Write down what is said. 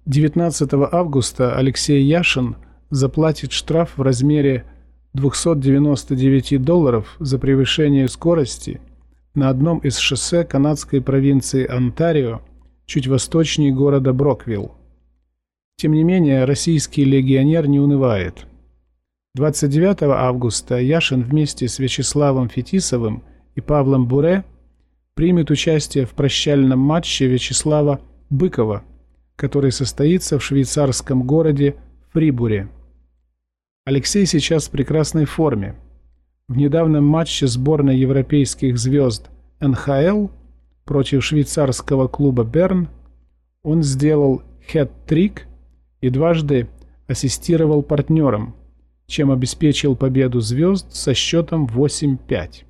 19 августа Алексей Яшин заплатит штраф в размере $299 за превышение скорости на одном из шоссе канадской провинции Онтарио, чуть восточнее города Броквилл. Тем не менее, российский легионер не унывает. 29 августа Яшин вместе с Вячеславом Фетисовым и Павлом Буре примет участие в прощальном матче Вячеслава Быкова, который состоится в швейцарском городе Фрибуре. Алексей сейчас в прекрасной форме. В недавнем матче сборной европейских звезд НХЛ против швейцарского клуба Берн он сделал хэт-трик и дважды ассистировал партнерам, чем обеспечил победу звезд со счетом 8-5.